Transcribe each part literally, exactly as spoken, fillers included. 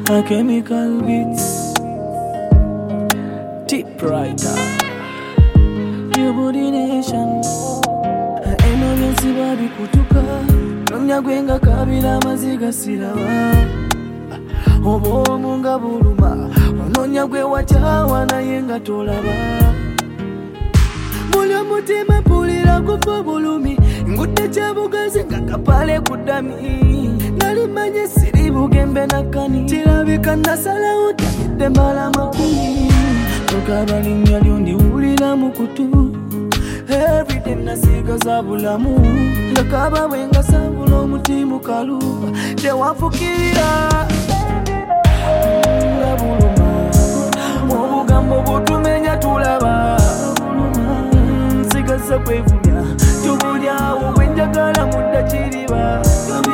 A chemical beats Tip writer Your body nation Emergency babi kutuka Nonya gwenga kabila maziga sirawa Obo munga buluma Ononya gwe wachawa na yenga tolaba Mulya mutima pulira kufa bulumi Ngute chabugazi ngakapale kudami Nali manye siri bugembe nakani Tirabika nasala utakide mbala makuni Tukabali nyali undi ulila mukutu Everyday nasiga zabulamu Ngakaba wenga sabulo mutimu kaluba Tewafukira Ngabuluma Mubugambo butumenya tulaba Nsigaza kwevumya Tubulya uwenjagala muda chiriba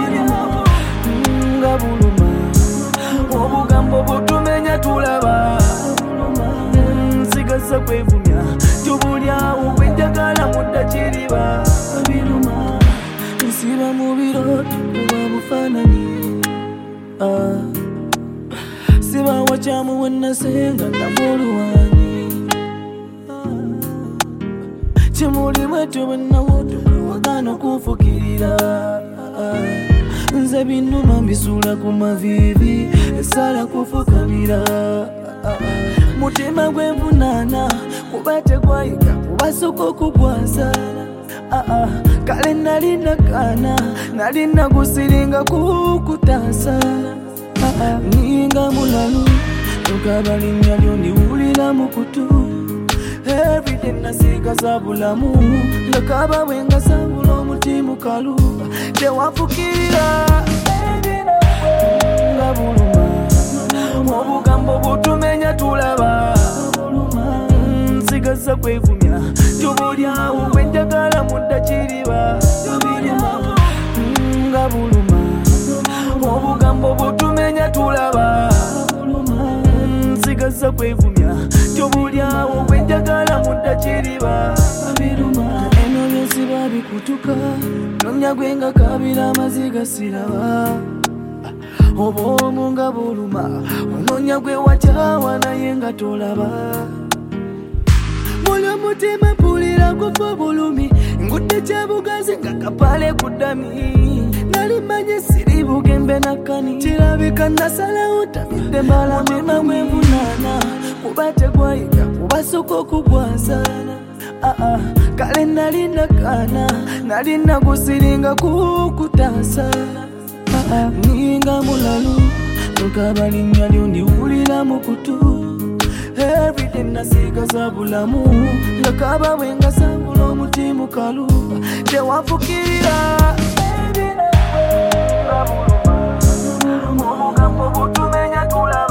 Ngabuluma Mubugambo butumenya tulaba Nsigaza kwevumya Tubulya uwenjagala muda chiriba Nsiba mubiro tukuba bufanani Ah Siba wachamu wana senga ndamuru wani Chimuli wetu wana wotu wakana kufukirira Nze binuma mbisula kumavivi Sala kufukamira Mutima gwe mvunana Kubate kwaika kubasoko kubwaza Kale nalina kana Nalina kusiringa kukutasa Ninga mulalu Tukabali nyali undi ulila mukutu Everyday nasiga zabulamu Ngakaba wenga sabulo mutimu kaluba Tewafukira Ngabuluma Mubugambo butumenya tulaba Nsigaza kwevumya Tubulya uwenjagala muda chiriba Ngabuluma Mubugambo butumenya tulaba Nsigaza kwevumya Tubulya uwenjagala muda chiriba Eno byensi babi kutuka Nonya gwenga kabila maziga siraba Obo munga buluma Ononya gwe wachawa na yenga tolaba Mulya mutima pulira kufa bulumi Ngute chabugazi ngakapale kudami Nali manye siri bugembe nakani Tirabika nasala utamide mbala Mutima mwevunana Kubate kwaika kubasoko kubwaza Ah ah Kale nali nakana Nali nakusiringa kukutasa Ah ah Ninga mulalu Tukabali nyali undi ulila mukutu Everyday nasiga zabulamu Ngakaba wenga sabulo mutimu kaluba Tewafukira Ngabuluma Mubugambo butumenya tulaba